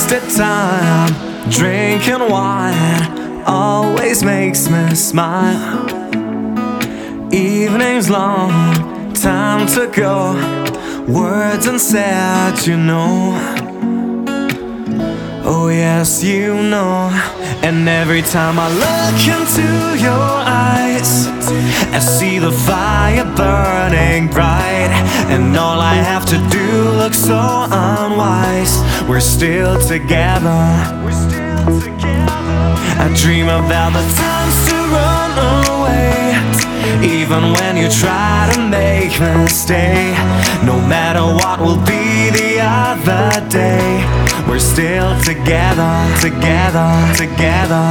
wasted time drinking wine always makes me smile. Evening's long, time to go, words unsaid, you know. Oh yes, you know. And every time I look into your eyes, I see the fire burning bright, and all I have to do looks so unwise. We're still together. I dream about the times to run away, even when you try to make me stay. No matter what will be the other day, we're still together, together, together.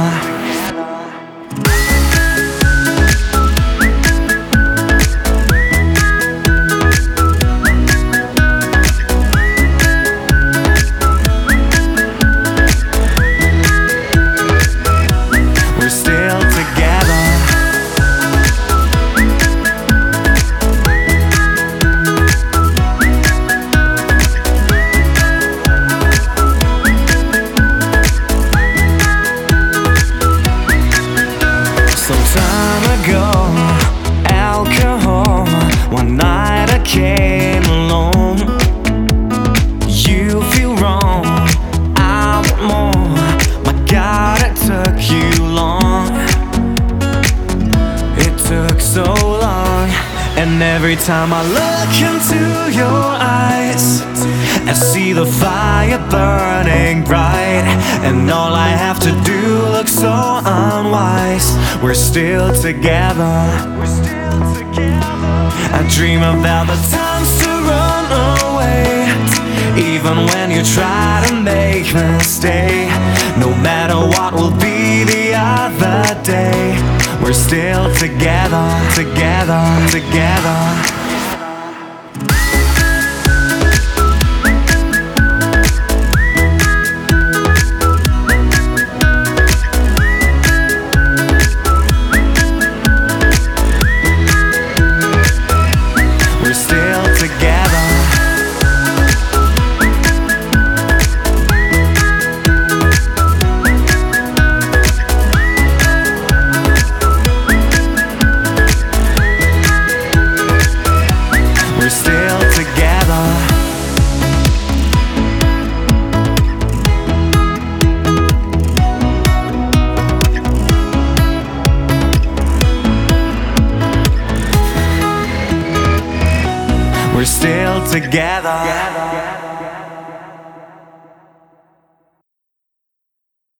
Alcohol, one night I came alone. You feel wrong, I want more. My God, it took you long. It took so long. And every time I look into your eyes, I see the fire burning bright, and all I have to do looks so unwise. We're still together. I dream about the times to run away, even when you try to make me stay. No matter what will be the other day, we're still together, together, together. We're still together.